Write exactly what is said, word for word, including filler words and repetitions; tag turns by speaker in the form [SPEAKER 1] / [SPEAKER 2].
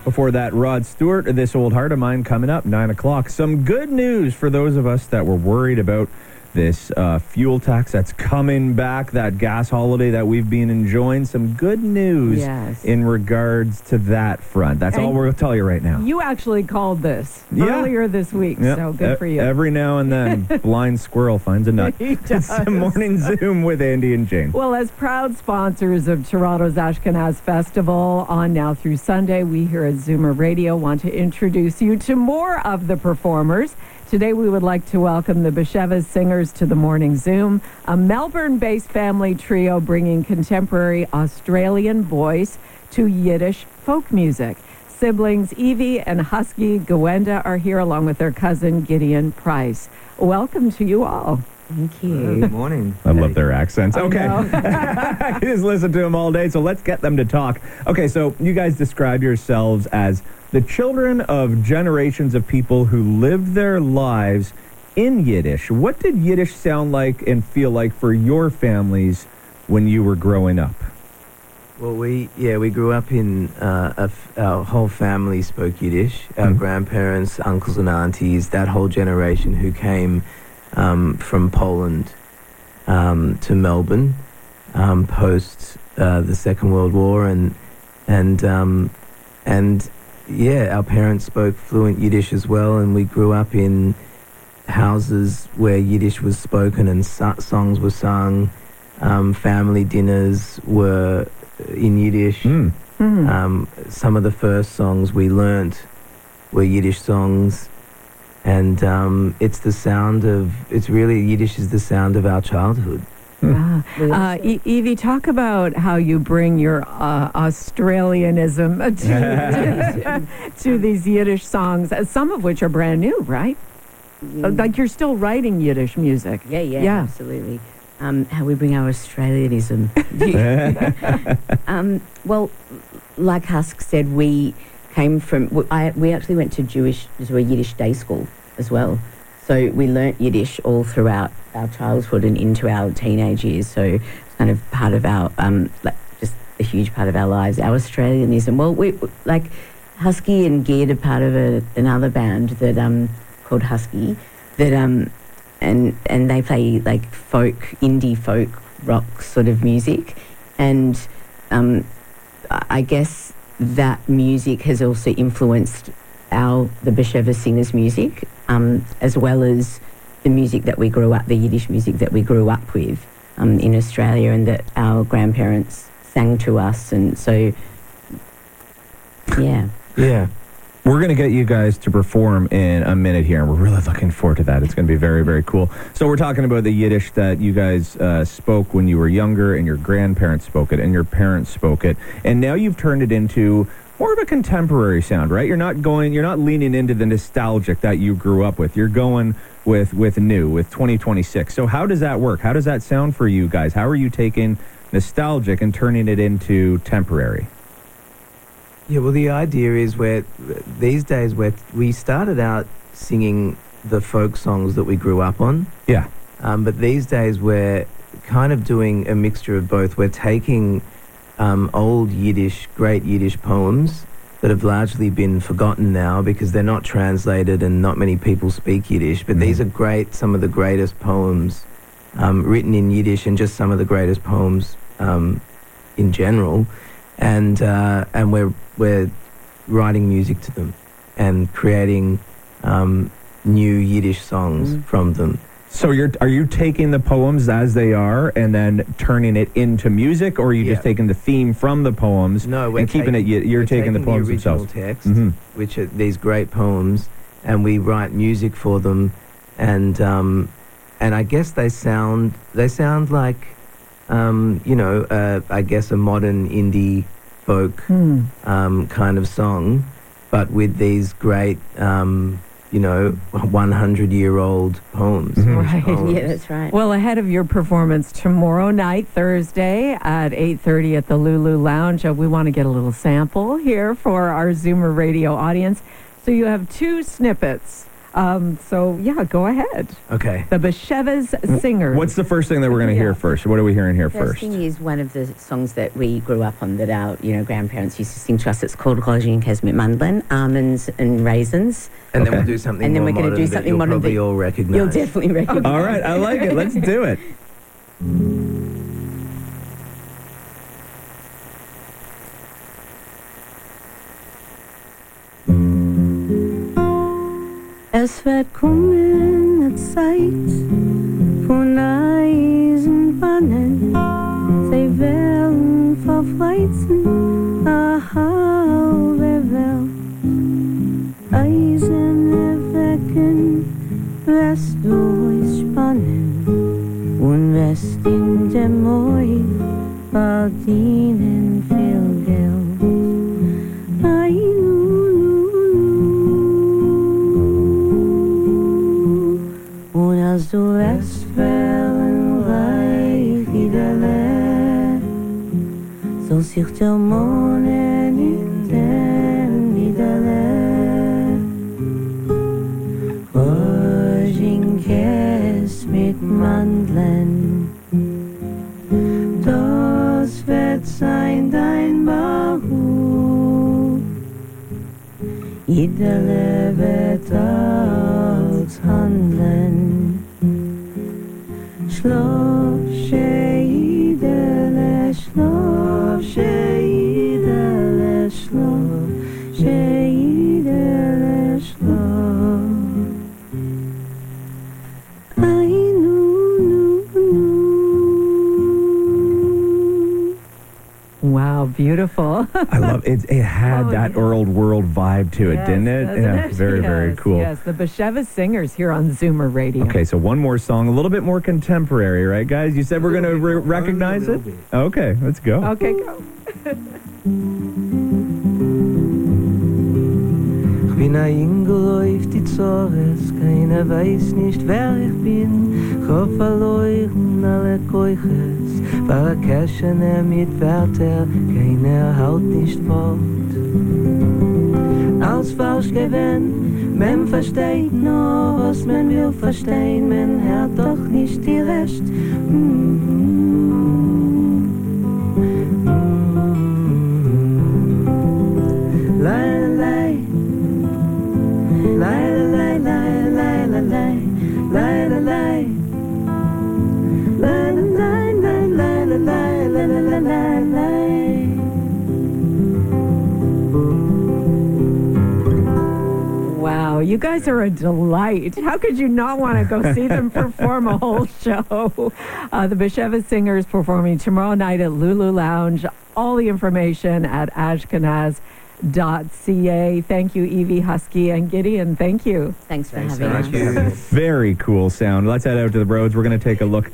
[SPEAKER 1] Before that, Rod Stewart, This Old Heart of Mine, coming up, nine o'clock. Some good news for those of us that were worried about this uh, fuel tax that's coming back, that gas holiday that we've been enjoying. Some good news
[SPEAKER 2] yes.
[SPEAKER 1] in regards to that front. That's and all we're going to tell you right now.
[SPEAKER 2] You actually called this
[SPEAKER 1] yeah.
[SPEAKER 2] earlier this week,
[SPEAKER 1] yep.
[SPEAKER 2] so good
[SPEAKER 1] e-
[SPEAKER 2] for you.
[SPEAKER 1] Every now and then, blind squirrel finds a nut.
[SPEAKER 2] He does.
[SPEAKER 1] It's the Morning Zoom with Andy and Jane.
[SPEAKER 2] Well, as proud sponsors of Toronto's Ashkenaz Festival on now through Sunday, we here at Zoomer Radio want to introduce you to more of the performers. Today, we would like to welcome the Besheva Singers to the Morning Zoom, a Melbourne-based family trio bringing contemporary Australian voice to Yiddish folk music. Siblings Evie and Husky Gwenda are here along with their cousin Gideon Price. Welcome to you all.
[SPEAKER 3] Thank you. Good morning.
[SPEAKER 1] I love their accents.
[SPEAKER 2] I
[SPEAKER 1] Okay. I just listen to them all day, so let's get them to talk. Okay, so you guys describe yourselves as the children of generations of people who lived their lives in Yiddish. What did Yiddish sound like and feel like for your families when you were growing up?
[SPEAKER 3] Well, we, yeah, we grew up in, uh, a f- our whole family spoke Yiddish. Our
[SPEAKER 1] Mm.
[SPEAKER 3] grandparents, uncles and aunties, that whole generation who came um, from Poland um, to Melbourne um, post uh, the Second World War. And, and, um, and yeah, our parents spoke fluent Yiddish as well, and we grew up in houses where Yiddish was spoken and so- songs were sung. Um, family dinners were in Yiddish.
[SPEAKER 1] Mm.
[SPEAKER 2] Mm.
[SPEAKER 3] Um, some of the first songs we learnt were Yiddish songs, and um, it's the sound of, it's really, Yiddish is the sound of our childhood.
[SPEAKER 2] Ah. Uh, e- Evie, talk about how you bring your uh, Australianism to, to, to these Yiddish songs, uh, some of which are brand new, right?
[SPEAKER 4] Mm.
[SPEAKER 2] Like you're still writing Yiddish music.
[SPEAKER 4] Yeah, yeah,
[SPEAKER 2] Yeah.
[SPEAKER 4] absolutely. Um, how we bring our Australianism. um, well, like Husk said, we came from, we, I, we actually went to Jewish, to a Yiddish day school as well. So we learnt Yiddish all throughout our childhood and into our teenage years. So it's kind of part of our, um, like just a huge part of our lives, our Australianism. Well, we, like Husky and Geared are part of a, another band that um, called Husky that, um, and and they play like folk, indie folk rock sort of music. And um, I guess that music has also influenced our, the Besheva Singers music, um, as well as the music that we grew up, the Yiddish music that we grew up with um, in Australia and that our grandparents sang to us. And so, yeah.
[SPEAKER 3] Yeah.
[SPEAKER 1] We're going to get you guys to perform in a minute here, and we're really looking forward to that. It's going to be very, very cool. So we're talking about the Yiddish that you guys uh, spoke when you were younger, and your grandparents spoke it, and your parents spoke it, and now you've turned it into more of a contemporary sound, right? You're not going, you're not leaning into the nostalgic that you grew up with. You're going with with new, with twenty twenty-six. So how does that work? How does that sound for you guys? How are you taking nostalgic and turning it into temporary?
[SPEAKER 3] Yeah, well, the idea is where these days where we started out singing the folk songs that we grew up on.
[SPEAKER 1] Yeah.
[SPEAKER 3] Um, but these days we're kind of doing a mixture of both. We're taking um, old Yiddish, great Yiddish poems that have largely been forgotten now because they're not translated and not many people speak Yiddish. But mm-hmm. these are great, some of the greatest poems um, written in Yiddish and just some of the greatest poems um, in general. And uh, and we're we're writing music to them and creating um, new Yiddish songs mm. from them.
[SPEAKER 1] So you're are you taking the poems as they are and then turning it into music, or are you
[SPEAKER 3] yeah.
[SPEAKER 1] just taking the theme from the poems
[SPEAKER 3] no, we're
[SPEAKER 1] and keeping
[SPEAKER 3] taking,
[SPEAKER 1] it? You're taking,
[SPEAKER 3] taking
[SPEAKER 1] the poems
[SPEAKER 3] the original
[SPEAKER 1] themselves.
[SPEAKER 3] text,
[SPEAKER 1] mm-hmm.
[SPEAKER 3] which are these great poems, and we write music for them, and um, and I guess they sound they sound like. Um, you know, uh, I guess a modern indie folk
[SPEAKER 2] Hmm.
[SPEAKER 3] um, kind of song, but with these great, um, you know, one hundred year old poems.
[SPEAKER 1] Mhm.
[SPEAKER 2] Right.
[SPEAKER 3] poems.
[SPEAKER 4] Yeah, that's right.
[SPEAKER 2] Well, ahead of your performance tomorrow night, Thursday at eight thirty at the Lulu Lounge, uh, we want to get a little sample here for our Zoomer Radio audience. So you have two snippets Um, so, yeah, go ahead.
[SPEAKER 3] Okay.
[SPEAKER 2] The Bashevis Singers.
[SPEAKER 1] What's the first thing that we're going to
[SPEAKER 2] Yeah.
[SPEAKER 1] hear first? What are we hearing here
[SPEAKER 4] First
[SPEAKER 1] first?
[SPEAKER 4] thing is one of the songs that we grew up on that our, you know, grandparents used to sing to us. It's called Roger Kesmet Mandlin, Almonds and Raisins.
[SPEAKER 3] And
[SPEAKER 1] Okay.
[SPEAKER 3] then we'll do something
[SPEAKER 4] And then
[SPEAKER 3] more
[SPEAKER 4] we're gonna
[SPEAKER 3] modern
[SPEAKER 4] do
[SPEAKER 3] that
[SPEAKER 4] something
[SPEAKER 3] you'll
[SPEAKER 4] modern
[SPEAKER 3] probably
[SPEAKER 4] that
[SPEAKER 3] all recognise.
[SPEAKER 4] You'll definitely recognize.
[SPEAKER 1] All right, I like it. Let's do it.
[SPEAKER 4] Es wird kommen eine Zeit von Eisenbahnen. Sie werden verfleizen a halbe Welt. Eisen erwecken, wirst du es spannen und wirst in dem Moi verdienen viel Geld. Ai, und als du lässt fallen reich wiederle, soll sich der Mond in den niederle. Rosinkäs mit Mandeln, das wird sein dein Beruf. Jederle wird als handeln. Schlaf, Scheidele, schlaf, Scheidele, schlaf, Scheidele, schlaf. Ai, nu, nu, nu.
[SPEAKER 2] Wow, beautiful.
[SPEAKER 1] I love it. It had
[SPEAKER 2] Oh,
[SPEAKER 1] that
[SPEAKER 2] yeah.
[SPEAKER 1] old world vibe to it,
[SPEAKER 2] Yes,
[SPEAKER 1] didn't it?
[SPEAKER 2] doesn't
[SPEAKER 1] Yeah,
[SPEAKER 2] it?
[SPEAKER 1] very, very
[SPEAKER 2] Yes,
[SPEAKER 1] cool.
[SPEAKER 2] Yes, the Bashevis Singers here on Zoomer Radio.
[SPEAKER 1] Okay, so one more song, a little bit more contemporary, right, guys? You said we're going to re- recognize it? Okay, let's go.
[SPEAKER 2] Okay, go.
[SPEAKER 3] Ich bin ein Ingel auf die Zores, keiner weiß nicht, wer ich bin. Ich hab verloren alle Keuches, war Käschen mit Wärter, keiner halt nicht fort. Als falsch gewinnt, man versteht nur, was man will verstehen, man hört doch nicht die Rest. Lei, lei, lei, lei, lei, lei, lei, lei, lei, lei, lei. La la la la la la la la la la la.
[SPEAKER 2] Wow, you guys are a delight. How could you not want to go see them perform a whole show? Uh, the Bashevis Singers performing tomorrow night at Lulu Lounge. All the information at ashkenaz dot c a. Thank you, Evie, Husky, and Gideon. Thank you.
[SPEAKER 4] Thanks for
[SPEAKER 3] Thanks
[SPEAKER 4] having
[SPEAKER 3] so much
[SPEAKER 4] us.
[SPEAKER 3] for having us.
[SPEAKER 1] Very cool sound. Let's head out to the roads. We're going to take a look